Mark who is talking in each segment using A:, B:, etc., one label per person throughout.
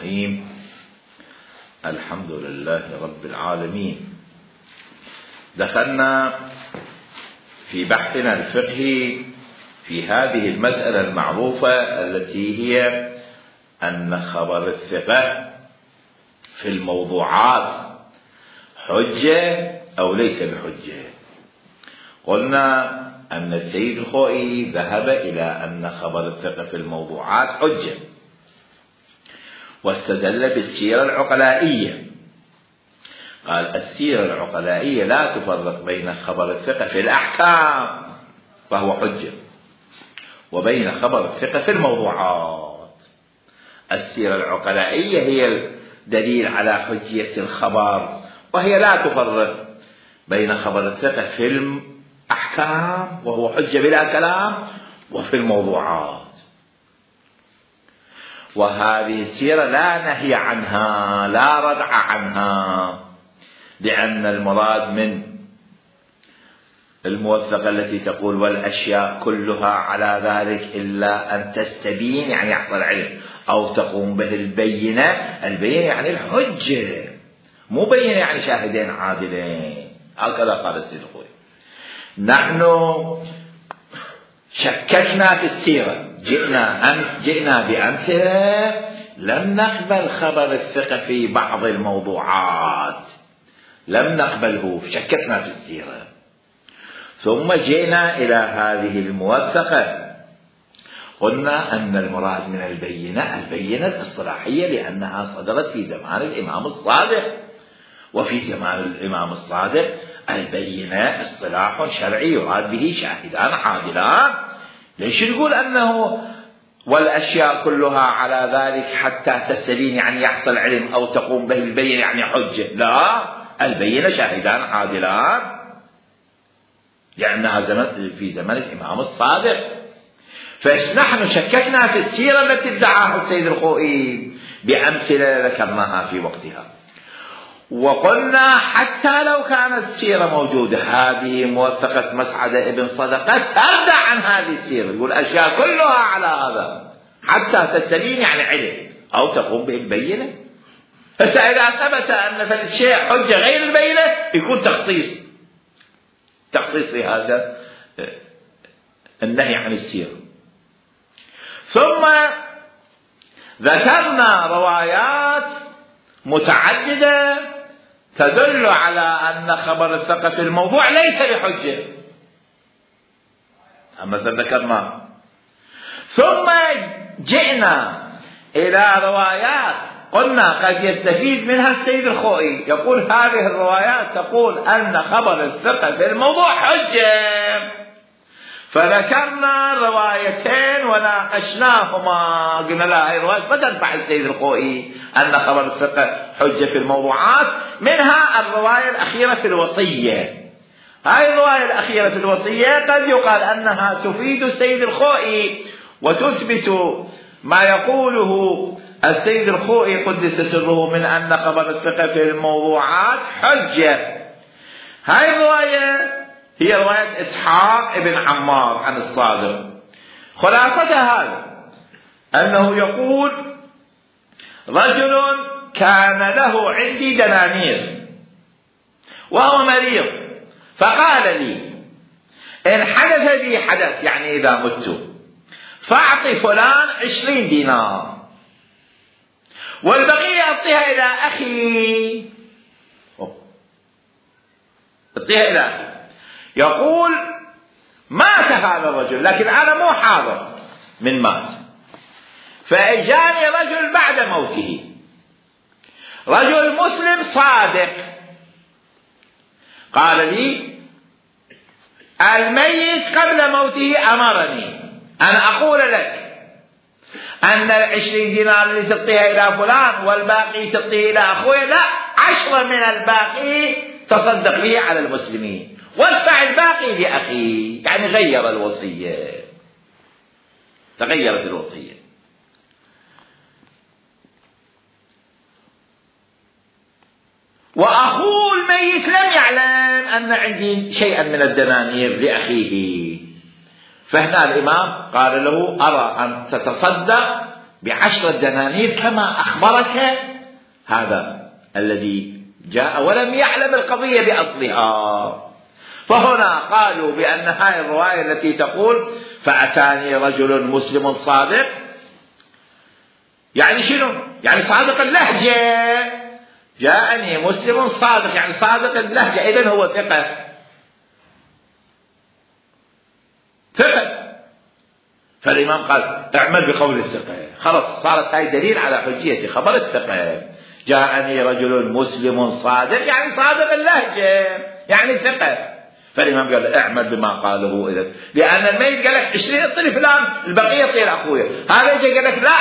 A: الرحيم. الحمد لله رب العالمين. دخلنا في بحثنا الفقهي في هذه المسألة المعروفة التي هي أن خبر الثقة في الموضوعات حجة أو ليس بحجة. قلنا أن السيد الخوئي ذهب إلى أن خبر الثقة في الموضوعات حجة، واستدل بالسيرة العقلائية. قال السيرة العقلائية لا تفرق بين خبر الثقة في الأحكام فهو حجة وبين خبر الثقة في الموضوعات. السيرة العقلائية هي الدليل على حجية الخبر، وهي لا تفرق بين خبر الثقة في الأحكام وهو حجة بلا كلام وفي الموضوعات. وهذه السيرة لا نهي عنها لا ردع عنها، لأن المراد من الموثقة التي تقول والأشياء كلها على ذلك إلا أن تستبين يعني يحصل علم أو تقوم به البينة. البينة يعني الحجة، مو بينة يعني شاهدين عادلين. هكذا قال السيد الخوئي. نحن شككنا في السيرة، جئنا بأمثلة لم نقبل خبر الثقة في بعض الموضوعات، لم نقبله، شككنا في السيرة. ثم جئنا إلى هذه الموثقة، قلنا أن المراد من البينة الاصطلاحية، لأنها صدرت في زمان الإمام الصادق، وفي زمان الإمام الصادق البينة اصطلاح شرعي يراد به شاهدان عادلان. ليش نقول أنه والأشياء كلها على ذلك حتى تستبين يعني يحصل علم أو تقوم به البينة يعني حجة؟ لا، البينة شاهدان عادلان، لأنها في زمن الإمام الصادق. فنحن شككنا في السيرة التي ادعاها السيد الخوئي بأمثلة ذكرناها في وقتها. وقلنا حتى لو كانت السيرة موجودة، هذه موثقة مسعدة ابن صدقة تردع عن هذه السيرة، يقول الأشياء كلها على هذا حتى تستبين يعني علم أو تقوم به البينة. فإذا ثبت أن في الشيء حجة غير البينة يكون تخصيص لهذا النهي عن السيرة. ثم ذكرنا روايات متعددة تدل على أن خبر الثقة في الموضوع ليس بحجة، أما ذكرنا. ثم جئنا إلى روايات قلنا قد يستفيد منها السيد الخوئي، يقول هذه الروايات تقول أن خبر الثقة في الموضوع حجة. فذكرنا روايتين وناقشناهما، قلنا لا، هذه الروايات ما تنفع السيد الخوئي أن خبر الثقة حجة في الموضوعات. منها الرواية الأخيرة في الوصية. هذه الرواية الأخيرة في الوصية قد يقال أنها تفيد السيد الخوئي وتثبت ما يقوله السيد الخوئي قدس سره من أن خبر الثقة في الموضوعات حجة. هذه الرواية هي رواية إسحاق ابن عمار عن الصادق. خلاصتها هذا أنه يقول رجل كان له عندي دنانير وهو مريض، فقال لي إن حدث بي حدث يعني إذا مت فأعطي فلان 20 دينار والبقية أعطيها إلى أخي، أعطيها إلى أخي. يقول مات هذا الرجل لكن أنا مو حاضر من مات، فأجاني رجل بعد موته، رجل مسلم صادق، قال لي الميت قبل موته أمرني أن أقول لك أن 20 دينار اللي تعطيها إلى فلان والباقي تعطيه إلى أخوه، لا، 10 من الباقي تصدق به على المسلمين وادفع الباقي لأخي. يعني غير الوصية، تغيرت الوصية. وأخوه الميت لم يعلم أن عندي شيئا من الدنانير لأخيه، فهنا الإمام قال له أرى أن تتصدق ب10 دنانير كما أخبرك هذا الذي جاء ولم يعلم القضية بأصلها. فهنا قالوا بأن هذه الرواية التي تقول فأتاني رجل مسلم صادق، يعني شنو؟ يعني صادق اللهجة. جاءني مسلم صادق يعني صادق اللهجة، إذن هو ثقة. فالإمام قال اعمل بقول الثقة، خلاص صارت هاي دليل على حجية خبر الثقة. جاءني رجل مسلم صادق يعني صادق اللهجة يعني ثقة. فالإمام قال اعمل بما قاله إذن، لأن الميت قال لك 20 اعطي فلان البقية اعطي لأخويا، هذا يجي قال لك لا،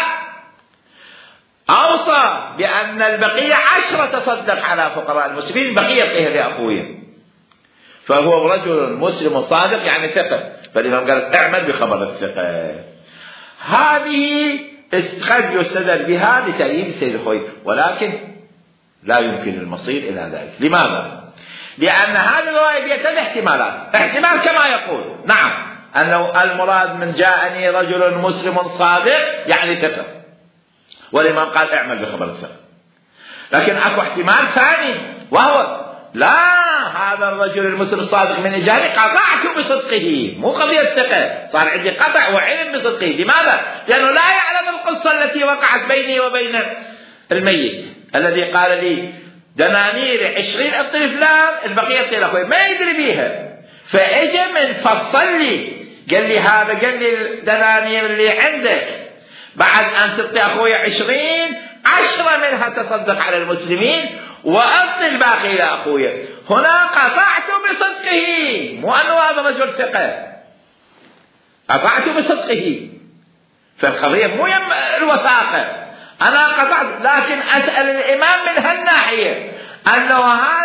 A: أوصى بأن البقية 10 تصدق على فقراء المسلمين، البقية اعطيها لأخويا. فهو رجل مسلم صادق يعني ثقة. فالإمام قال اعمل بخبر الثقة. هذه قد يستدل بها لتأييد السيد الخوئي، ولكن لا يمكن المصير إلى ذلك. لماذا؟ لأن هذه الرواية بيتد احتمالات. احتمال كما يقول نعم أنه المراد من جاءني رجل مسلم صادق يعني ثقة، والإمام قال اعمل بخبر الثقة. لكن أكو احتمال ثاني، وهو لا، هذا الرجل المسلم الصادق من إجاني قطعت بصدقه، مو قضية ثقة، صار عندي قطع وعلم بصدقه. لماذا؟ لأنه لا يعلم القصة التي وقعت بيني وبين الميت الذي قال لي دنانير 20 اعطي فلان البقية اعطي لأخوي، ما يدري بيها. فاجى من فصل لي قال لي هذا، قال لي الدنانير اللي عندك بعد أن تعطي أخوي 20 10 منها تصدق على المسلمين وأعطي الباقي لأخويا. هنا قطعت بصدقه، مو أنه هذا رجل ثقة، قطعت بصدقه. فالقضية مو يم الوثاقة، أنا قطعت، لكن أسأل الإمام من هالناحية أنه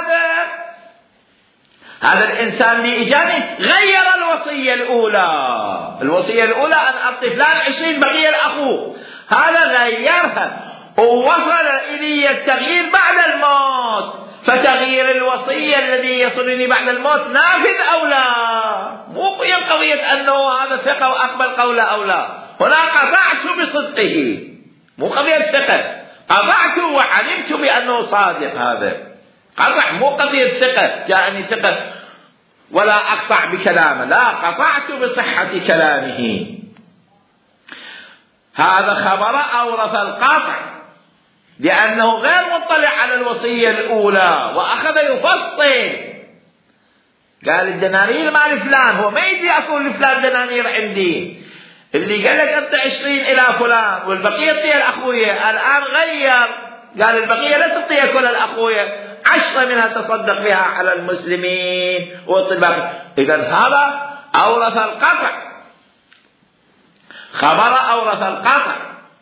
A: هذا الإنسان اللي إجاني غير الوصية الأولى. الوصية الأولى أن أعطي فلان 20 بقية الأخو، هذا غيرها ووصل إلي التغيير بعد الموت. فتغيير الوصية الذي يصلني بعد الموت نافذ أو لا؟ مو قضية أنه هذا ثقة وأقبل قوله أو لا. هنا قطعت بصدقه، مو قضية ثقة، قطعت وعلمت بأنه صادق. هذا قطع، مو قضية ثقة جاءني ثقة ولا أقطع بكلامه، لا، قطعت بصحة كلامه. هذا خبر أورث القطع لأنه غير مطلع على الوصية الأولى، وأخذ يفصل. قال الدنانير مال فلان، هو ما يدري أقول لفلان دنانير عندي، اللي قال لك أنت 20 إلى فلان والبقية تعطيها لأخويا، الآن غير قال البقية لا تعطيها كل الأخويا، 10 منها تصدق بها على المسلمين والباقي. إذن هذا أورث القطع، خبر أورث القطع.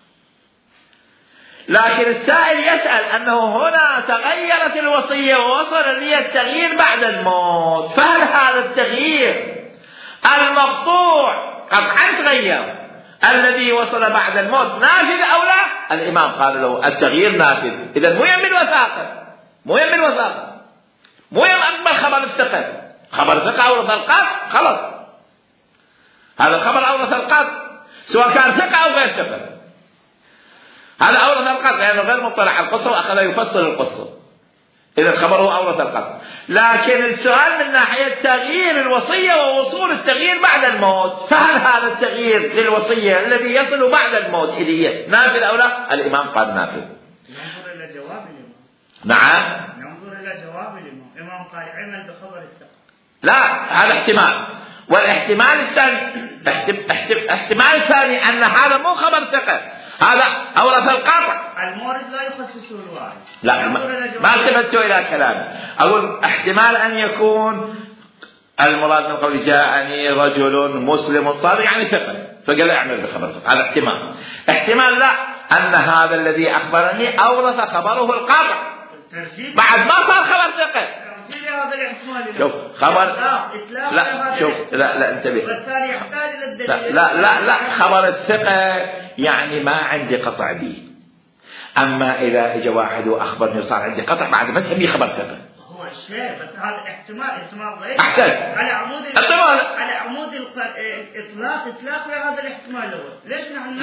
A: لكن السائل يسأل أنه هنا تغيرت الوصية ووصل لي التغيير بعد الموت، فهل هذا التغيير المقطوع قطعا تغير الذي وصل بعد الموت نافذ أو لا؟ الإمام قال له التغيير نافذ. إذن مو يم الوثاقة، مو يم الوثاقة، مو يم أقبل خبر الثقة. خبر الثقة أورث القطع، خلاص هذا الخبر أورث القطع سواء كان ثقة أو غير ثقة. هذا أورث القطع لأنه غير مطلع على القصة وأخذ يفصل القصة، إذا خبره أورث القطع. لكن السؤال من ناحية تغيير الوصية ووصول التغيير بعد الموت، فهل هذا التغيير للوصية الذي يصل بعد الموت إليه نافذ أو لا؟ الإمام قال نافذ.
B: ننظر إلى جواب الإمام.
A: نعم،
B: ننظر إلى جواب الإمام. الإمام قال عمل بخبر الثقة.
A: لا، هذا احتمال. والاحتمال الثاني احتمال ثاني أن هذا مو خبر ثقة، هذا أورث القطع.
B: المورد لا يخصص الوارث.
A: لا، ما التفت إلى كلامه. أقول احتمال أن يكون المراد من قول جاءني رجل مسلم صادق يعني ثقة، فقال اعمل بخبر الثقة، هذا احتمال. احتمال لا، أن هذا الذي أخبرني أورث خبره القطع بعد ما صار خبر ثقة. شوف خبر لا، شوف لا انتبه،
B: والثاني يحتاج الى الدليل.
A: لا خبر الثقة يعني ما عندي قطع به. أما إذا إجا واحد وأخبرني وصار عندي قطع بعد ما نسميه خبر ثقة.
B: الشيء، بس هذا احتمال غير
A: أحسن
B: على عمود إطلاق هذا الاحتمال الأول. ليش نحن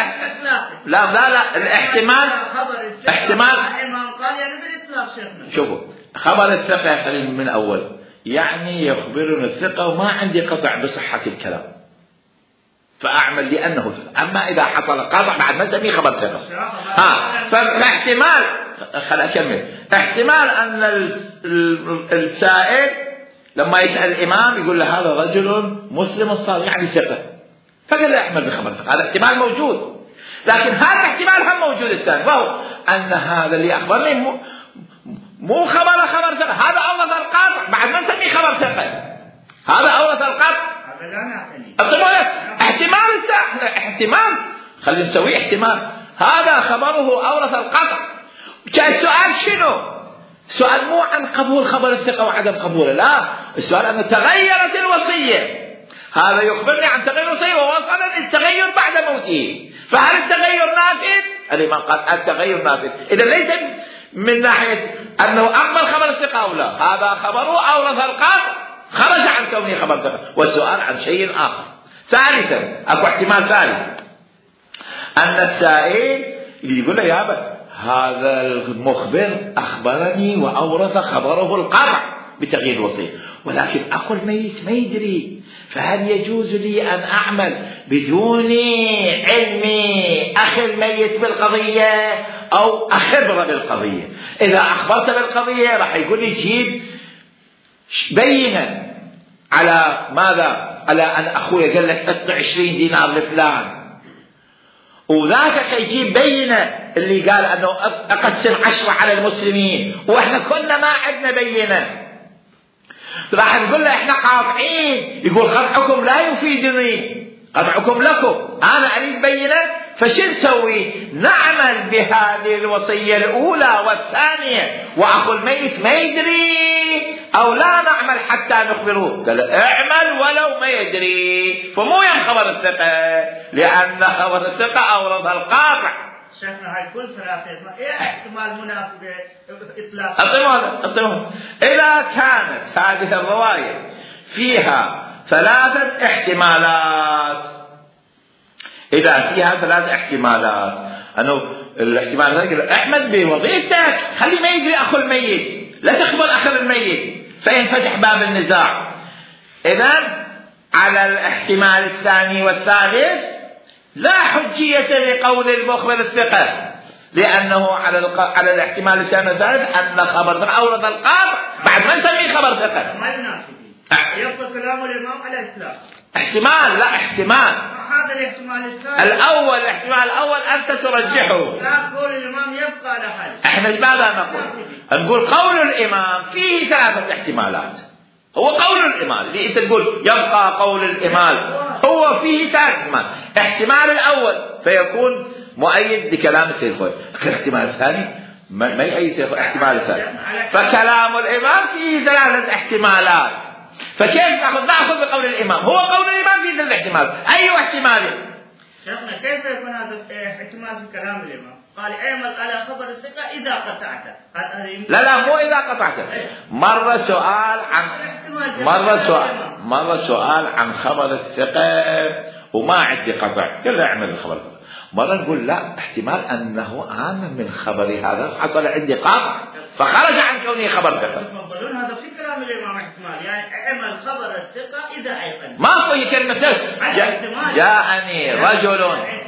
A: لا الاحتمال احتمال
B: الإمام قال يعني بالإطلاق شيخنا.
A: شوفوا خبر الثقة خلينا من أول، يعني يخبرنا الثقة وما عندي قطع بصحة الكلام فأعمل لأنه ثقة. أما إذا حصل قطع بعد ما نسميه خبر ثقة. فاحتمال خليني أكمل. احتمال أن السائل لما يسأل الإمام يقول له هذا رجل مسلم صالح يعني ثقة، فقال له اعمل بخبر ثقة. هذا احتمال موجود، لكن هذا الاحتمال هم موجود الثاني، وهو أن هذا اللي أخبرني مو خبر ثقة، هذا أورث القطع بعد ما نسميه خبر ثقة. هذا أورث القطع. احتمال خلينا نسوي احتمال. هذا خبره أورث القطع. السؤال شنو؟ السؤال مو عن قبول خبر الثقة وعدم قبوله، لا، السؤال أن تغيرت الوصية. هذا يخبرني عن تغير الوصية ووصل التغير بعد موته، فهل التغير نافذ؟ الإمام قال التغير نافذ. إذا ليس من ناحية أنه أقبل خبر الثقة أو لا، هذا خبره أورث القطع، خرج عن كونه خبر ثقة، والسؤال عن شيء آخر. ثالثا أكو احتمال ثالث، أن السائل اللي يقول له يا أبا هذا المخبر أخبرني وأورث خبره القطع بتغيير الوصية، ولكن أخو الميت ما يدري، فهل يجوز لي أن أعمل بدون علم أخي الميت بالقضية أو أخبر بالقضية؟ إذا أخبرت بالقضية راح يقول لي جيب بينة على ماذا؟ على أن أخوي قال لك أدفع 20 دينار لفلان، وذاك يجيب بينة اللي قال أنه أقسم 10 على المسلمين وإحنا كنا ما عندنا بينة، راح نقول له إحنا قاطعين. يقول قطعكم لا يفيدني، قطعكم لكم، أنا أريد بينة. فشو نسوي؟ نعمل بهذه الوصية الأولى والثانية وأخو الميت ما يدري، أو لا نعمل حتى نخبره؟ قال اعمل ولو ما يدري، فمو خبر الثقة، لأن خبر الثقة أورث القاطع.
B: شيخنا هاي كل ثلاثة إيه احتمال مناسبة إطلاق؟
A: أطلعهم. إذا كانت هذه الرواية فيها 3 احتمالات، إذا فيها 3 احتمالات، أنه الاحتمال هذا احمد بوظيفتك خلي ما يدري أخو الميت، لا تخبر أخو الميت فينفتح باب النزاع. إذن على الاحتمال الثاني والثالث لا حجية لقول المخبر الثقة، لأنه على الاحتمال الثاني والثالث أن خبر ثقة أورث القاطع بعد ما نسميه خبر ثقة.
B: ما يناسب يبقى كلام الإمام على الإطلاق.
A: احتمال، لا احتمال.
B: هذا الاحتمال الثاني
A: الاحتمال الأول أنت ترجحه.
B: لا، قول الإمام يبقى على حال.
A: احنا ماذا نقول قول الإمام فيه 3 احتمالات. هو قول الإمام اللي أنت تقول يبقى قول الإمام هو فيه 3 احتمال. احتمال الأول فيكون مؤيد لكلام السيد خوي، الاحتمال الثاني ما يؤيد الاحتمال الثاني. فكلام الإمام فيه 3 احتمالات، فكيف نأخذ بقول الإمام؟ هو قول الإمام فيه 3 احتمال، أي احتمال؟
B: شيخنا كيف يكون هذا احتمال في كلام الإمام؟ قال اعمل على خبر الثقة إذا قطعته.
A: لا مو إذا قطعته. مرة سؤال عن خبر الثقة وما عندي قطع، قال له اعمل الخبر. مرة نقول لا، احتمال أنه أنا من خبري هذا حصل عندي قطع فخرج عن كونه خبر ثقة.
B: يفضلون هذا في كلام الإمام احتمال، يعني اعمل خبر الثقة إذا أيقن.
A: ما هو كلمة جاءني رجل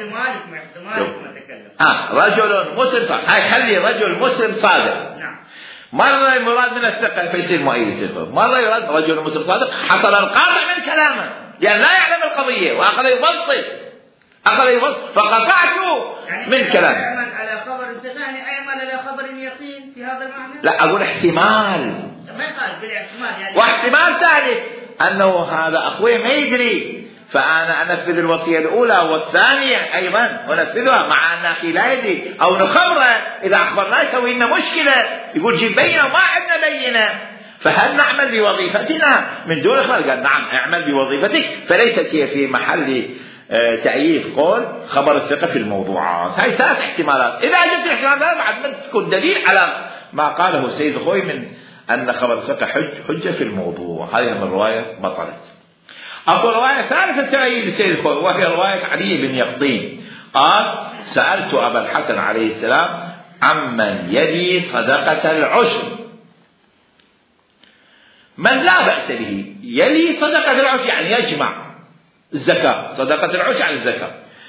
A: رجل مسلم صادق. هاي خلي رجل مسلم صادق.
B: نعم.
A: مرة مراد من الثقة فيصير مؤيد الثقة، مرة يراد رجل مسلم صادق حصل القاطع من كلامه، يعني لا يعلم القضية وأخذ يفصل فقطعته من كلامه.
B: اعمل على خبر الثقة يعني اعمل على خبر يقين في هذا المعنى؟
A: لا، أقول احتمال.
B: ما يقال بالاحتمال يعني.
A: واحتمال ثالث أنه هذا أخوي ما يدري، فأنا أنفذ الوصية الأولى والثانية أيضا ونفذها مع أن أخي لا يدري، أو نخبره إذا أخبرنا يسوي لنا مشكلة، يقول جيب بينة وما عندنا بينة، فهل نعمل بوظيفتنا من دون إخبار؟ قال نعم اعمل بوظيفتك، فليست هي في محل تأييد قول خبر الثقة في الموضوعات. هاي 3 احتمالات. إذا جبت الاحتمالات بعد ما تكون دليل على ما قاله السيد خوي من أن خبر الثقة حجة في الموضوع. هذه من الرواية بطلت. أقول رواية ثالثة تأييد السيد الخوئي، وهي رواية علي بن يقطين قال: سألت أبا الحسن عليه السلام عمن يلي صدقة العشر. من لا بأس به، يلي صدقة العشر يعني يجمع الزكاة، صدقة العشر يعني الزكاة.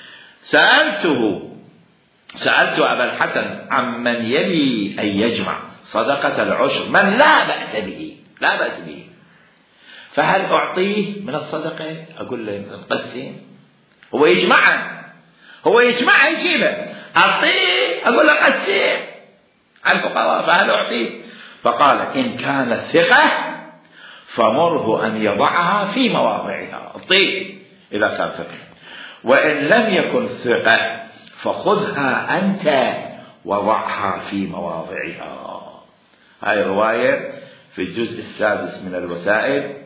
A: سألت أبا الحسن عمن يلي أن يجمع صدقة العشر من لا بأس به، لا بأس به، فهل أعطيه من الصدقة؟ أقول له نقسم، هو يجمعها يجيبه، أعطيه أقول له قسم على الفقراء، فهل أعطيه؟ فقال: إن كانت ثقة فمره أن يضعها في مواضعها، أعطيه إذا كان ثقة، وإن لم يكن ثقة فخذها أنت وضعها في مواضعها. هاي رواية في الجزء السادس من الوسائل،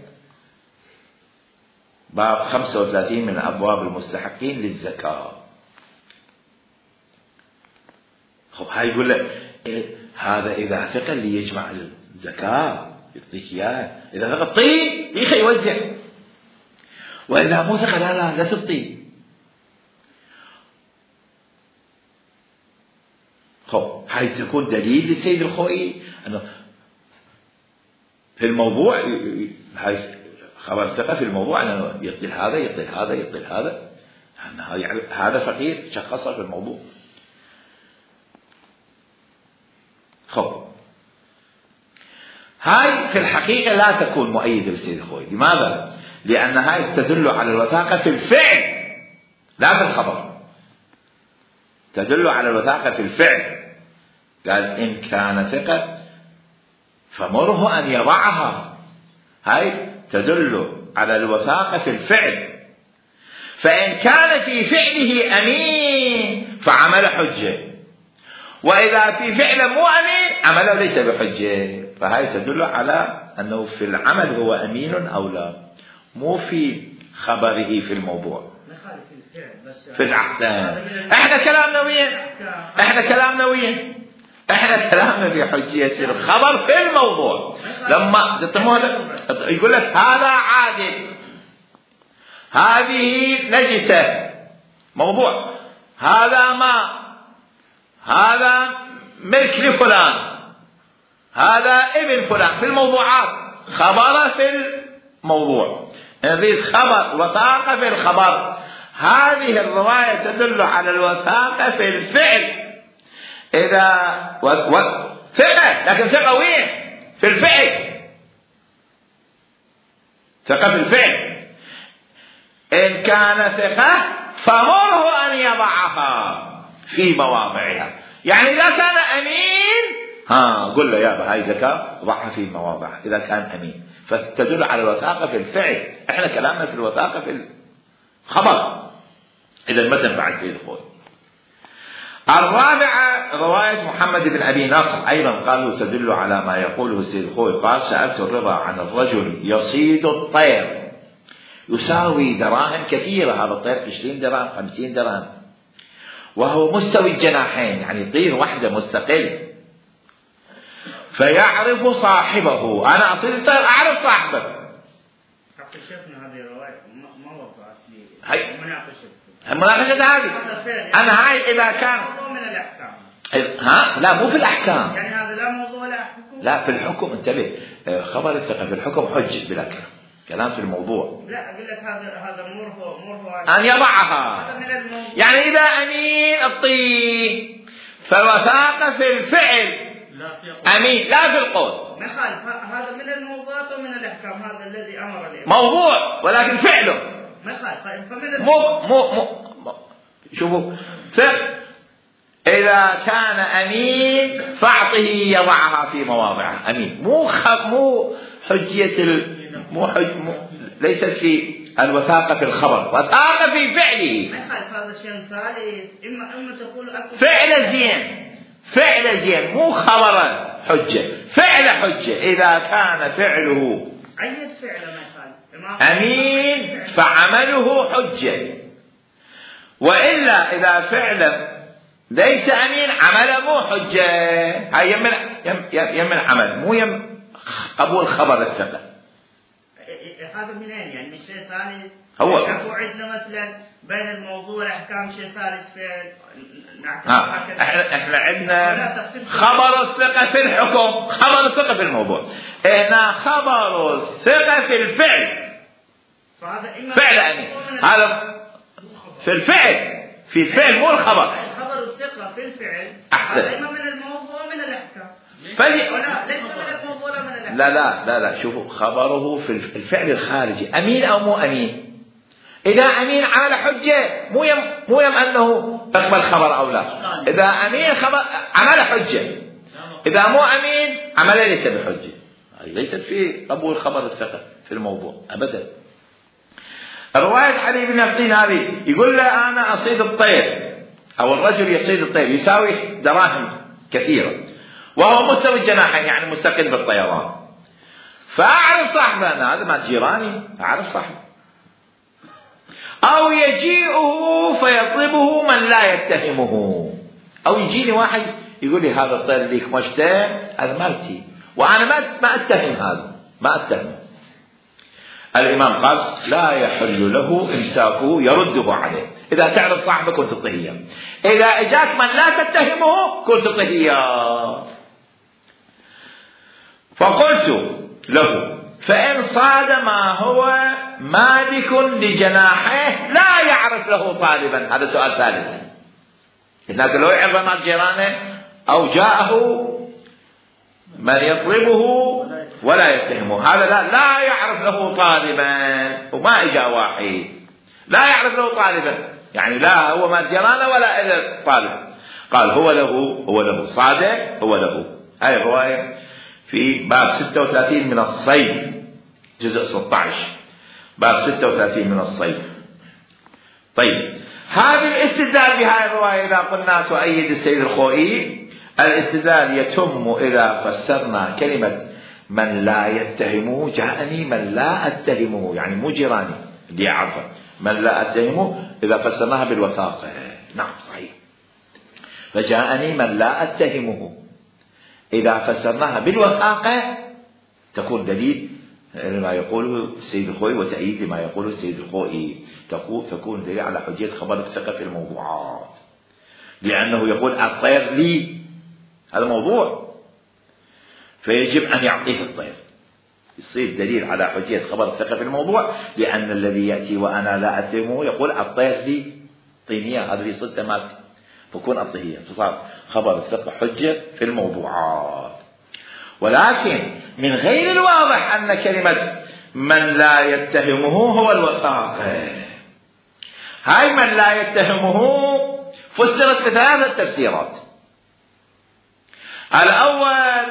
A: باب 35 من أبواب المستحقين للزكاة. هاي يقول لك هذا إذا ثقة اللي يجمع الزكاة يعطيك إياه، إذا ثقة طيخ يوزع، وإذا مو ثقة لا تطي. هاي تكون دليل للسيد الخوئي أنه في الموضوع، هاي خبر ثقة في الموضوع أنه يطي هذا، هذا فقير شخصه في الموضوع. هاي في الحقيقة لا تكون مؤيدة للسيد الخوئي. لماذا؟ لأن هاي تدل على الوثاقة في الفعل لا في الخبر، تدل على الوثاقة في الفعل. قال: إن كان ثقة فمره أن يضعها، هاي تدل على الوثاقة في الفعل. فإن كان في فعله أمين فعمل حجة، وإذا في فعله مو أمين عمله ليس بحجة. فهاي تدل على أنه في العمل هو أمين أو لا، مو في خبره في الموضوع. في الأحسان احنا كلامنا وين؟ احنا كلامنا في حجية الخبر في الموضوع. لما يقول لك هذا عادل، هذه نجسة، موضوع، هذا ما، هذا ملك لفلان، هذا ابن فلان، في الموضوعات خبر في الموضوع، نريد خبر وثاقة في الخبر. هذه الرواية تدل على الوثاقة في الفعل. إذا ثقة، لكن ثقة وين؟ في الفعل، ثقة في الفعل. إن كان ثقة فمره أن يضعها في مواضعها، يعني إذا كان أمين قل له يا هاي زكاة ضعها في مواضعها إذا كان أمين. فتدل على الوثاقة في الفعل. إحنا كلامنا في الوثاقة في الخبر. إذا المتن بعد سيد الخوئي. الرابعة رواية محمد بن أبي نصر أيضا قالوا تدل على ما يقوله السيد الخوئي. قال: سألت الرضا عن الرجل يصيد الطير يساوي دراهم كثيرة، هذا الطير 20 درهم 50 درهم، وهو مستوي الجناحين، يعني يطير وحده مستقل، فيعرف صاحبه. أنا أصيد الطير أعرف صاحبه.
B: شفنا هذه الرواية ما وقعت
A: هاي
B: مناقشة
A: هذه. أنا هاي إذا كان
B: من الأحكام.
A: لا مو في الأحكام،
B: يعني هذا لا موضوع لا حكم.
A: لا في الحكم، انتبه، خبر الثقة في الحكم حجة بلا كلام في الموضوع.
B: لا أقول لك هذا مرفوع
A: أن يضعها، يعني إذا أمين الطين فالوثاقة في الفعل أمين لا في القول.
B: ما خالف، هذا من الموضوعات ومن الأحكام، هذا الذي أمر الإمام
A: موضوع ولكن فعله
B: ما خالف. فمن
A: مو شوفوا إذا كان أمين فأعطه يضعها في مواضعها. أمين مو حجية ليست في الوثاقة في الخبر، وثاقة في فعله.
B: ما خالف، هذا شيء ثالث. إما تقول
A: فعل زين مو خبرا حجة، فعل حجة. إذا كان فعله
B: أي فعل ما خالف
A: أمين فعمله حجة، وإلا إذا فعل ليس أمين عمله مو حجة. هاي يم العمل مو يم قبول خبر الثقة.
B: هذا منين يعني من شيء ثاني؟
A: هو
B: اكو عندنا مثلا بين الموضوع والاحكام شيء ثالث في
A: احنا عندنا خبر الثقة في الحكم، خبر الثقة في الموضوع، هنا خبر الثقة في الفعل. فعل أمين هذا في الفعل، في الفعل مو الخبر.
B: خبر الثقة في الفعل
A: أحسن.
B: إما من الموضوع من الأحكام. ليس من الموضوع من الأحكام.
A: لا شوفوا، خبره في الفعل الخارجي، أمين أو مو أمين. إذا أمين على حجة مو يم أنه يقبل خبر أو لا. إذا أمين خبر عمل حجة، إذا مو أمين عمله ليس بحجة. ليست في قبول خبر الثقة في الموضوع أبدا. رواية علي بن يقطين هذه يقول له أنا أصيد الطير، أو الرجل يصيد الطير يساوي دراهم كثيرة وهو مستوي الجناحين يعني مستقل بالطيران، فأعرف صاحبه، أنا هذا ما جيراني أعرف صاحبه، أو يجيئه فيطلبه من لا يتهمه، أو يجيني واحد يقول لي هذا الطير اللي كمشته هذا مالتي وأنا ما أتهم هذا، ما أتهمه. الإمام قال لا يحل له إمساكه، يرده عليه. إذا تعرف صاحبك كنت طهيا، إذا إجاك من لا تتهمه كنت طهيا. فقلت له فإن صاد ما هو مالك لجناحه لا يعرف له طالبا، هذا سؤال ثالث. هناك لو يعرف مال جيرانه أو جاءه من يطلبه ولا يتهمه، هذا لا يعرف له طالبا، وما إجا واحد لا يعرف له طالبا، يعني لا هو مال جيرانه ولا إلى طالب. قال هو له صادق، هو له. هاي الرواية في باب 36 من الصيد، جزء 16، باب 36 من الصيد. طيب هذا الاستدلال بهذه الرواية إذا قلنا تؤيد السيد الخوئي، الاستدلال يتم إذا فسرنا كلمة من لا يتهمه، جاءني من لا أتهمه، يعني مو جيراني اللي يعرفه، من لا أتهمه إذا فسرناها بالوثاقة. نعم صحيح، فجاءني من لا أتهمه إذا فسرناها بالوثاقة تكون دليل لما يقوله السيد الخوئي وتأييد لما يقوله السيد الخوئي، تكون دليل على حجية خبر الثقة في الموضوعات، لأنه يقول الطير لي، هذا موضوع فيجب أن يعطيه الطير، يصير دليل على حجية خبر الثقة في الموضوع، لأن الذي يأتي وأنا لا أتهمه يقول الطير لي طينية، هذا اللي صدت مالك، فكون الطهية، فصار خبر الثقة حجة في الموضوعات. ولكن من غير الواضح أن كلمة من لا يتهمه هو الوثاقة. هاي من لا يتهمه فسرت بثلاثة تفسيرات. الأول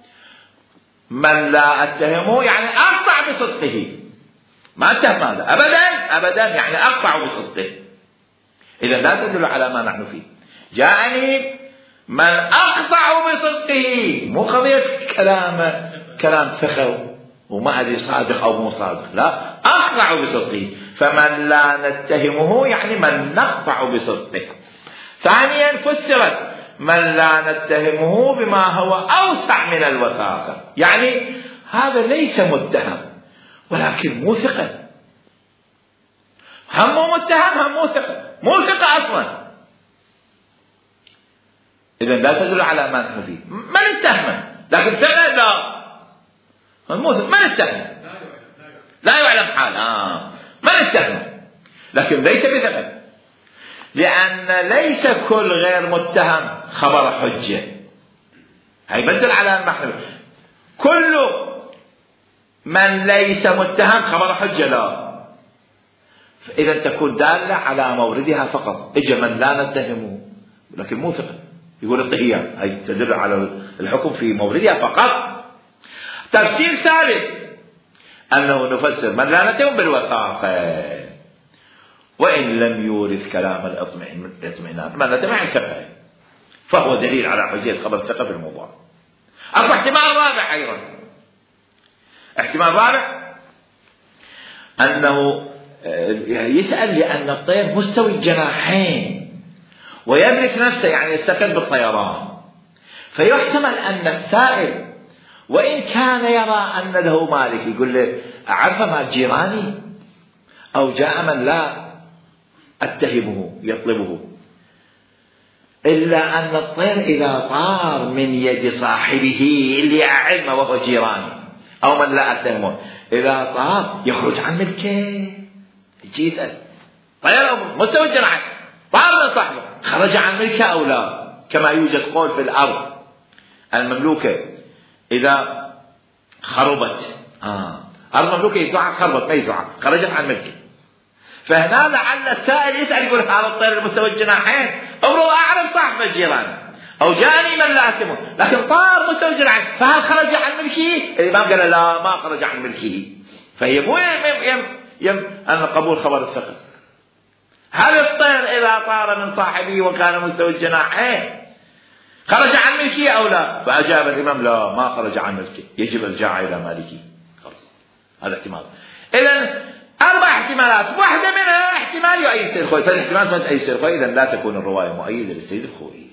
A: من لا أتهمه يعني أقطع بصدقه، ما اتهم هذا أبدا يعني أقطع بصدقه، إذا لا تدل على ما نحن فيه. جاءني من أقطع بصدقه، مو قضية كلام فخر وما أدري صادق أو مو صادق، لا، أقطع بصدقه، فمن لا نتهمه يعني من نقطع بصدقه. ثانيا فسرت من لا نتهمه بما هو أوسع من الوثاقة، يعني هذا ليس متهم ولكن مو ثقة، هم مو متهم هم مو ثقة أصلا، إذا لا تدل على ما نحن فيه. من اتهمه لكن ثقة لا، من اتهمه لا يعلم حاله، من اتهمه لكن ليس بثقة، لأن ليس كل غير متهم خبر حجة، هي بدل على المحل، كل من ليس متهم خبر حجة لا، إذا تكون دالة على موردها فقط. إجا من لا نتهمه لكن مو ثقة يقول الطهيان، هي تدل على الحكم في موردها فقط. تفسير ثالث أنه نفسر من لا نتهم بالوثاقة، وإن لم يورث كلام الاطمئنان، من نتهم عن ثقة، فهو دليل على حجية خبر الثقة في الموضوع. أصبح احتمال رابع أيضا، احتمال رابع أنه يسأل لأن الطير مستوي الجناحين ويملك نفسه، يعني يستقل بالطيران، فيحتمل أن السائل وإن كان يرى أن له مالك يقول له أعرف مال جيراني، أو جاء من لا أتهمه يطلبه، إلا أن الطير إذا طار من يد صاحبه اللي أعلمه وهو جيراني أو من لا أتهمه، إذا طار يخرج عن ملكه. يجي يسأل طير مستوى الجناح طار من صاحبه، خرج عن ملكه أو لا؟ كما يوجد قول في الأرض المملوكة إذا خربت، أرض مملوكة يزعق خربت ما يزعق، خرجت عن ملكه. فهنا لعل السائل يسأل يقول هذا الطير المستوى الجناحين أمره أعرف صاحب الجيران أو جاني من لا أتهمه، لكن طار مستوى الجناحين فهل خرج عن ملكه؟ الإمام قال لا ما خرج عن ملكه. فهي مو أن قبول خبر الثقة. هل الطير إذا طار من صاحبه وكان مستوى الجناحين خرج عن ملكه أو لا؟ فأجاب الإمام لا ما خرج عن ملكه، يجب الرجاع إلى مالكه. هذا احتمال. إذن 4 احتمالات، واحدة منها احتمال يؤيد السيد الخوئي، فالاحتمال ما تؤيد السيد الخوئي، إذن لا تكون الرواية مؤيدة للسيد الخوئي.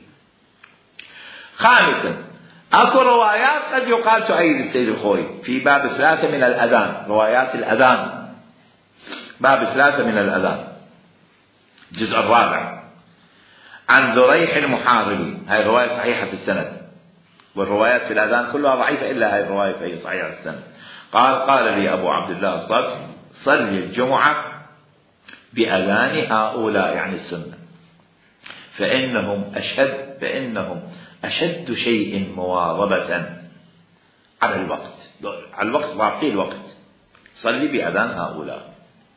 A: خامسا أكو روايات قد يقال تؤيد السيد الخوئي في باب 3 من الأذان، روايات الأذان، باب 3 من الأذان الجزء 4 عن ذريح المحاربي. هاي الرواية صحيحة في السند، والروايات في الأذان كلها ضعيفة إلا هاي الرواية فهي صحيحة في السند. قال لي أبو عبد الله صل الجمعة بأذان هؤلاء يعني السنة، فإنهم أشد شيء مواظبة على الوقت باقي الوقت، صلي بأذان هؤلاء.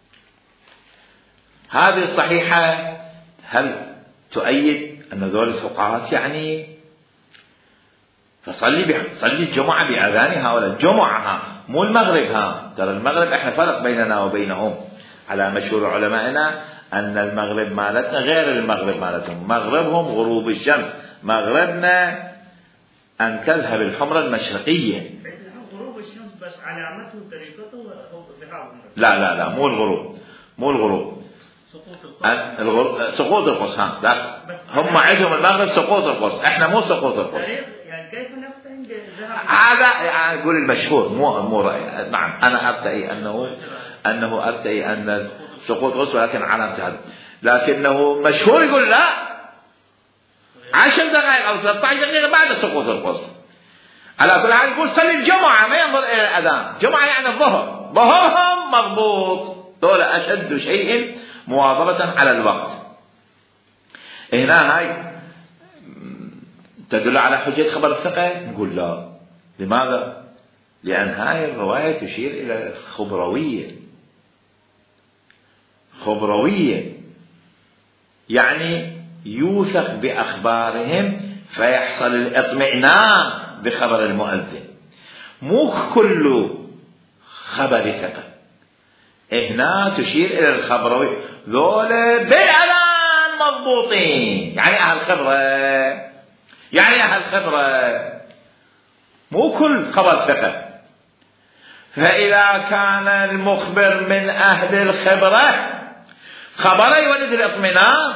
A: هذه الصحيحة هل تؤيد أن ذول الفقهاء يعني فصلي الجمعة بأذان هؤلاء؟ الجمعة مو المغرب، ترى المغرب احنا فرق بيننا وبينهم على مشهور علمائنا أن المغرب مالتنا غير المغرب مالتهم، مغربهم غروب الشمس، مغربنا أن تذهب الحمرة المشرقية.
B: غروب الشمس بس علامته طريقته
A: لا مو الغروب سقوط القرص. هم عندهم المغرب سقوط القرص، احنا مو سقوط القرص.
B: يعني كيف نفتهم
A: هذا أقول المشهور مو رأي. نعم أنا أبتئي أنه أبتئي أن سقوط القرص ولكن علامة هذا، لكنه مشهور يقول لا 10 دقائق أو 13 دقيقة بعد سقوط القرص. على كل حال يقول صلي الجمعة ما ينظر إلى الأذان، جمعة يعني الظهر، ظهرهم مضبوط، دول أشد شيء مواظبة على الوقت. هنا هاي تدل على حجة خبر الثقة؟ نقول لا. لماذا؟ لأن هاي الرواية تشير إلى خبروية، يعني يوثق بأخبارهم فيحصل الاطمئنان بخبر المؤذن، مو كل خبر ثقة. هنا تشير إلى الخبروية، ذول بالأذان مضبوطين، يعني أهل خبرة، مو كل خبر ثقة. فإذا كان المخبر من أهل الخبرة خبره يولد الاطمئنان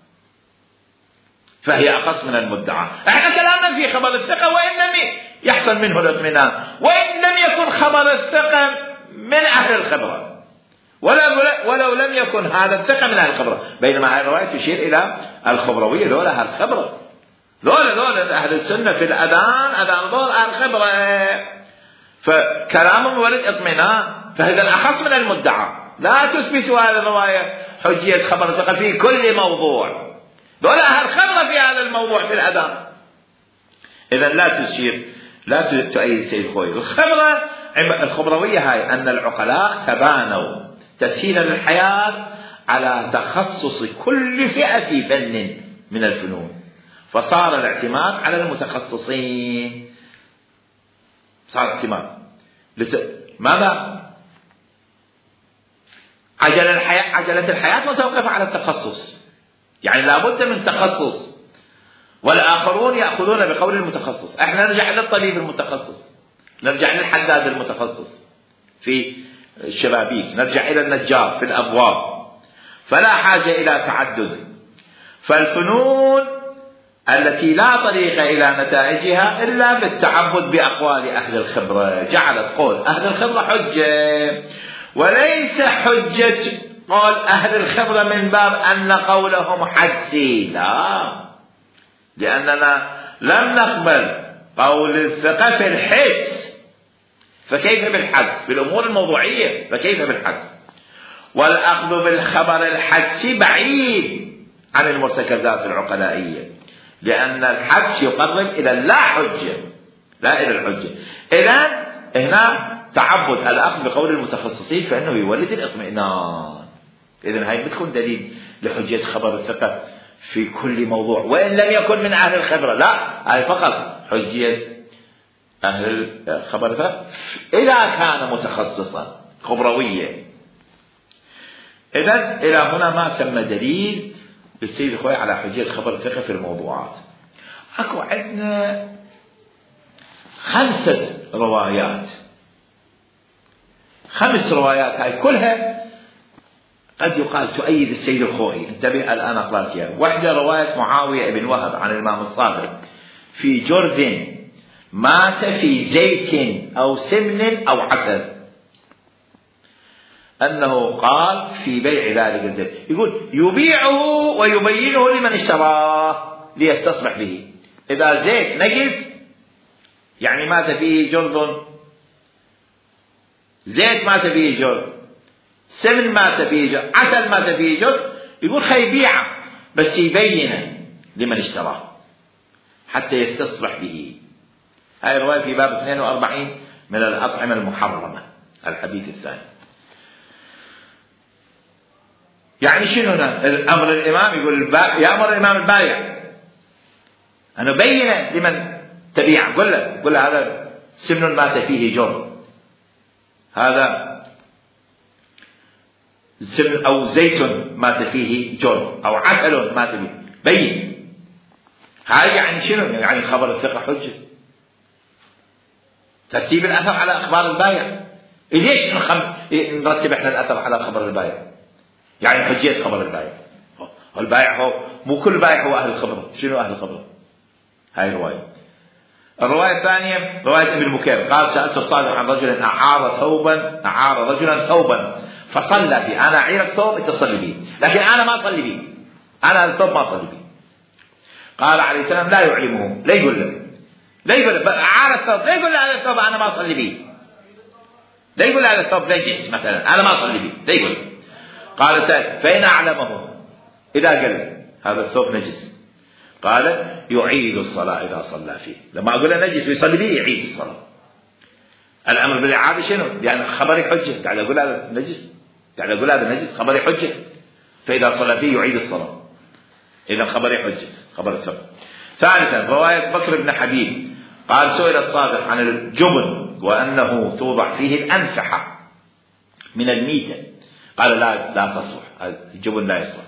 A: فهي أخص من المدعى. احنا كلامنا في خبر الثقة وإن لم يحصل منه الاطمئنان، وإن لم يكن خبر الثقة من أهل الخبرة، ولو لم يكن هذا الثقة من أهل الخبرة. بينما هذه الرواية تشير إلى الخبروية، دول أهل الخبرة، دول أهل السنة في الأذان، دول أهل الخبرة، فكلامهم يولد اطمئنان، فهذا الأخص من المدعى. لا تثبتوا هذه الرواية حجية خبر الثقة في كل موضوع، دول أهل خبرة في هذا الموضوع في الأذان. إذن لا تؤيد سيد الخوئي. الخبروية هاي أن العقلاء تبانوا تسهيلا للحياة على تخصص كل فئة في فن من الفنون، فصار الاعتماد على المتخصصين، صار اعتماد. ماذا؟ عجلة الحياة متوقفة على التخصص، يعني لابد من تخصص، والآخرون يأخذون بقول المتخصص. احنا نرجع للطبيب المتخصص، نرجع للحداد المتخصص في الشبابيك، نرجع إلى النجار في الأبواب، فلا حاجة إلى تعدد. فالفنون التي لا طريق إلى نتائجها إلا بالتعبد بأقوال أهل الخبرة. جعلت قول أهل الخبرة حجة، وليس حجة قول أهل الخبرة من باب أن قولهم حدسي، لا، لأننا لم نقبل قول الثقة في الحس، فكيف بالحدس؟ بالأمور الموضوعية فكيف بالحدس؟ والأخذ بالخبر الحدسي بعيد عن المرتكزات العقلائية، لأن الحدس يقرب إلى اللا حجة لا إلى الحجة. إذن هنا تعبد الأخذ بقول المتخصصين فإنه يولد الاطمئنان. إذن هاي بتكون دليل لحجية خبر الثقة في كل موضوع، وإن لم يكن من أهل الخبرة، لا، هاي فقط حجية أهل الخبر الثقة إذا كان متخصصا خبرويا. إذن إلى هنا ما تم دليل للسيد الخوئي على حجية خبر الثقة في الموضوعات. أكو عندنا 5 روايات، 5 روايات، هاي كلها قد يقال تؤيد السيد الخوئي. انتبه الآن أقرأت إياها. واحدة رواية معاوية بن وهب عن الإمام الصادق في جرذ مات في زيت أو سمن أو عسل، أنه قال في بيع ذلك الزيت، يقول يبيعه ويبينه لمن اشتراه ليستصبح به. إذا زيت نجس يعني مات فيه جرذ، زيت مات فيه جرذ، سمن مات فيه جرذ، عسل مات فيه جرذ، يقول خيبيعه بس يبينه لمن اشتراه حتى يستصبح به. هاي الرواية في باب 42 من الأطعمة المحرمة، الحديث الثاني. يعني شنو هنا؟ الأمر الإمام يقول يأمر الإمام البايع أنه بينه لمن تبيع، قل له هذا سمن مات فيه جرذ، هذا سمن أو زيت مات فيه جرذ، أو عسل مات فيه، بين. هاي يعني شنو؟ يعني خبر الثقة حجة، ترتيب الأثر على أخبار البايع. ليش نرتب احنا الأثر على خبر البايع؟ يعني حجية خبر البايع. البايع هو مو كل بايع هو أهل الخبرة. شنو أهل الخبرة؟ هاي رواية. الرواية الثانية رواية ابن مكير قال سألت الصادق عن رجل أعار رجلا ثوبا فصلى فيه. أنا أعير الثوب تصلي به، لكن أنا ما أصلي به، أنا الثوب ما أصلي به. قال عليه السلام لا يعلمه، لا يقول له أعار الثوب، لا يقول له هذا الثوب أنا ما أصلي به، لا يقول له هذا الثوب نجس مثلا أنا ما أصلي به، لا يقول. قال فإن أعلمه، إذا قال هذا الثوب نجس قال يعيد الصلاة إذا صلى فيه. لما أقول له نجس ويصلي به يعيد الصلاة. الأمر بالإعادة شنو؟ يعني خبري حجة، قاعد أقول هذا نجس، قاعد أقول هذا نجس، خبري حجة، فإذا صلى فيه يعيد الصلاة. إذا خبري حجة، خبر الثقة. ثالثا رواية بكر بن حبيب قال سئل الصادق عن الجبن وأنه توضع فيه الأنفحة من الميتة، قال لا تصلح، الجبن لا يصلح.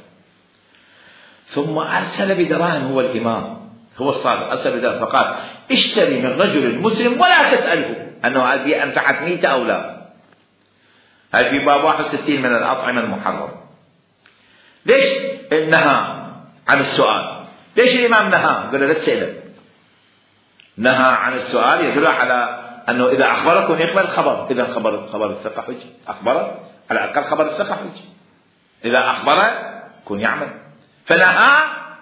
A: ثم أرسل بدراهم، هو الإمام هو الصادق، أرسل بدراهم فقال اشتري من رجل مسلم ولا تسأله أنه هذه أنفحت ميتة أو لا. هذه في باب 61 من الأطعمة المحرمة. ليش نهى عن السؤال؟ ليش الإمام نهى؟ قال لا تسأله. نهى عن السؤال يدل على أنه إذا أخبركم يقبل خبر، إذا خبر الثقة حجة، أخبره على الأقل خبر الثقة حجة، إذا أخبره كن يعمل. فنهى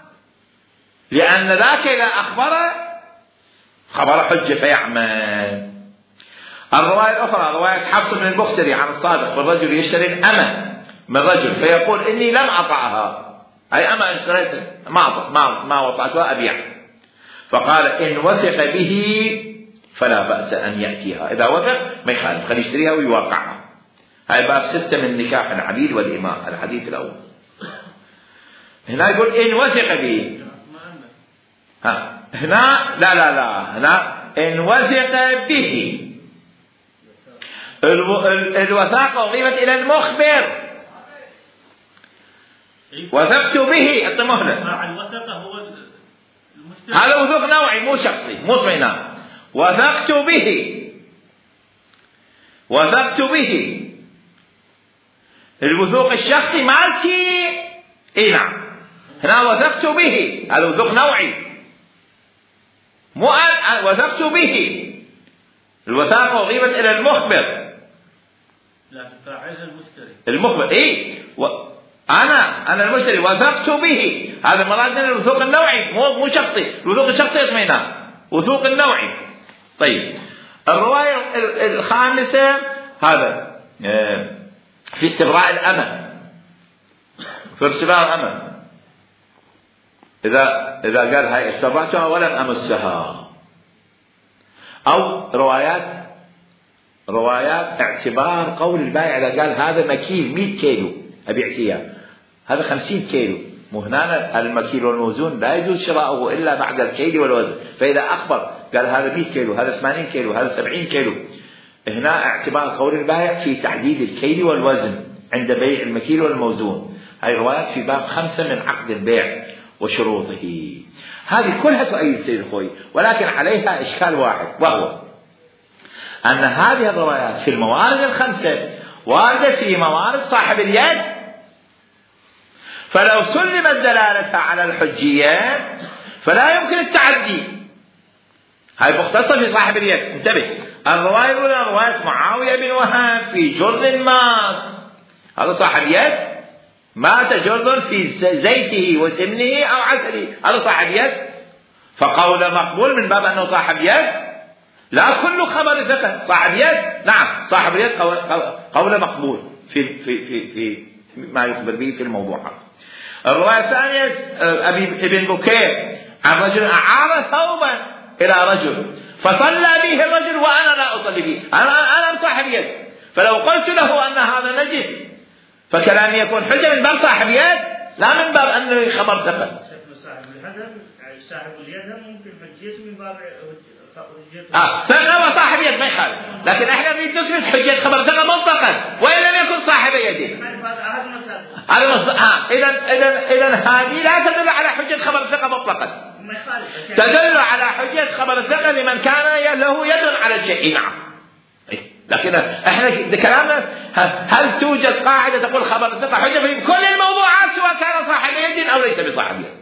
A: لأن ذاك إذا أخبره خبر حجة فيعمل. الرواية الأخرى رواية حفص بن البختري عن الصادق والرجل يشتري الأمة من رجل فيقول إني لم أطعها، أي أما اشتريت ما وطعتها أبيع، فقال إن وثق به فلا بأس أن يأتيها، إذا وثق ما يخالف خلي يشتريها ويوقعها. هاي باب 6 من نكاح العبيد والإماء، الحديث الأول. هنا يقول إن وثق به، هنا لا هنا إن وثق به، الوثاقة أضيفت إلى المخبر، وثقت به الطمهلة، هذا وثوق نوعي مو شخصي مو صينا. وثقت به الوثوق الشخصي مالتي، اي نعم، هنا وثقت به هذا وثوق نوعي وثقت به. الوثاقة أضيفت إلى المخبر.
B: لا فاعلها المشتري.
A: المخبر أنا المشتري وثقت به. هذا مراد من الوثوق النوعي مو شخصي. الوثوق الشخصي اطمئنان، وثوق النوعي. طيب الرواية الخامسة هذا في استبراء الأمة. في استبراء الأمة إذا قال هاي استبرأتها ولم أمسها، أو روايات اعتبار قول البائع إذا قال هذا مكيل 100 كيلو أبيع فيها، هذا 50 كيلو، مو هنا المكيل والموزون لا يجوز شراؤه إلا بعد الكيل والوزن. فإذا أخبر قال هذا 100 كيلو، هذا 80 كيلو، هذا 70 كيلو، هنا اعتبار قول البائع في تحديد الكيل والوزن عند بيع المكيل والموزون. هاي روايات في باب 5 من عقد البيع وشروطه. هذه كلها تؤيد سيد الخوئي، ولكن عليها إشكال واحد، وهو أن هذه الروايات في الموارد الخمسة واردة في موارد صاحب اليد، فلو سلمت دلالتها على الحجية فلا يمكن التعدي. هاي مختصة في صاحب اليد. انتبه، الرواية الأولى رواية معاوية بن وهب في جرد مات، هذا صاحب يد، مات جرد في زيته وسمنه أو عسله، هذا صاحب يد، فقول مقبول من باب أنه صاحب يد. لا كل خبر ثقة صاحب يد، نعم صاحب اليد قول مقبول في ما يخبر به في الموضوعات. الرواية الثانية ابن بكير عن رجل أعار ثوبا إلى رجل فصلى به الرجل وأنا لا أصلي به، أنا صاحب يد، فلو قلت له أن هذا نجس فكلامي يكون حجة من باب صاحب يد لا من باب أنه خبر ثقة.
B: صاحب اليد ممكن حجيته من باب
A: فهو صاحب يد ما يخالف، لكن احنا نريد نثبت حجة خبر ثقة مطلقا وإن لم يكن صاحب يد. إذا هذه لا تدل على حجة خبر ثقة مطلقا، تدل على حجة خبر ثقة لمن كان له يد على الشيء. نعم، لكن احنا كلامنا هل توجد قاعدة تقول خبر ثقة حجة في كل الموضوعات سواء كان صاحب يد أو ليس بصاحب يد؟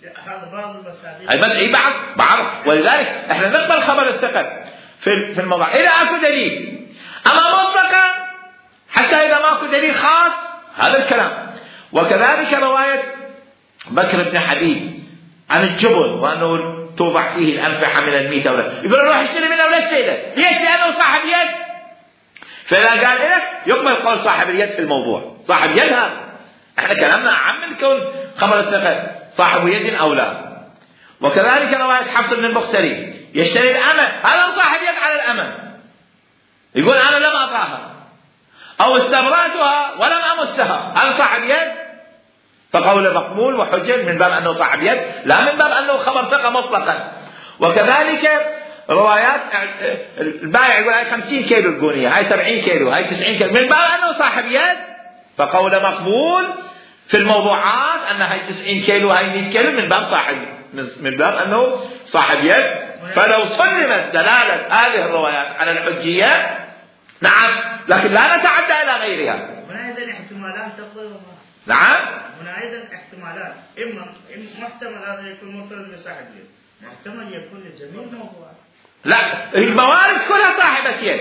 A: أي بعض، ولذلك احنا نقبل خبر الثقة في الموضوع إذا أكو دليل، أما مطلقا حتى إذا ما أكو دليل خاص هذا الكلام. وكذلك رواية بكر بن حبيب عن الجبن وأنه توضع فيه الأنفحة من الميت أو لا، يقول روح اشتري منه ولا اشتري، ليش؟ لأنه صاحب يد. فإذا قال لك يقبل قول صاحب اليد في الموضوع، صاحب يد هذا، احنا كلامنا عام من كون خبر الثقة صاحب يد أو لا. وكذلك رواية حفص بن البختري يشتري الأمة، هذا صاحب يد على الأمة، يقول أنا لم أطاها أو استبرأتها ولم أمسها، هذا صاحب يد، فقول مقبول وحجة من باب أنه صاحب يد لا من باب أنه خبر ثقة مطلقا. وكذلك روايات البائع يقول هاي 50 كيلو الجونية، هاي 70 كيلو، هاي 90 كيلو، من باب أنه صاحب يد، فقول مقبول في الموضوعات أن هاي 90 كيلو هاي 100 كيلو من باب صاحب، من باب أنه صاحب يد. فلو سلمت دلالة هذه الروايات على الحجية نعم، لكن لا نتعدى إلى غيرها.
B: هنا أيضا احتمالات تقضي.
A: نعم،
B: هنا أيضا احتمالات، إما محتمل هذا يكون مرتبط بصاحب يد، محتمل يكون لجميع الموضوعات.
A: لا، الموارد كلها صاحبة يد.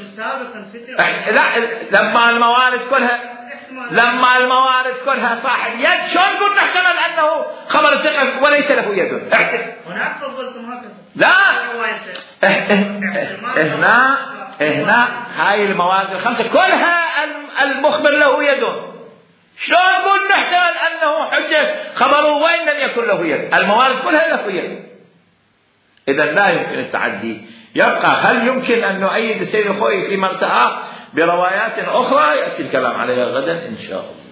A: لا، لما الموارد كلها صاحب يد شلون نقول نحتمل أنه خبر ثقة وليس له يد؟
B: هناك فضلتم هكذا.
A: لا، هنا هاي الموارد الخمسة كلها المخبر له يد، شلون نقول نحتمل أنه حجة خبره وإن لم يكن له يد؟ الموارد كلها له يد، إذا لا يمكن التعدي. يبقى هل يمكن أن نؤيد السيد الخوئي في مرتأى بروايات أخرى يأتي الكلام عليها غدا إن شاء الله.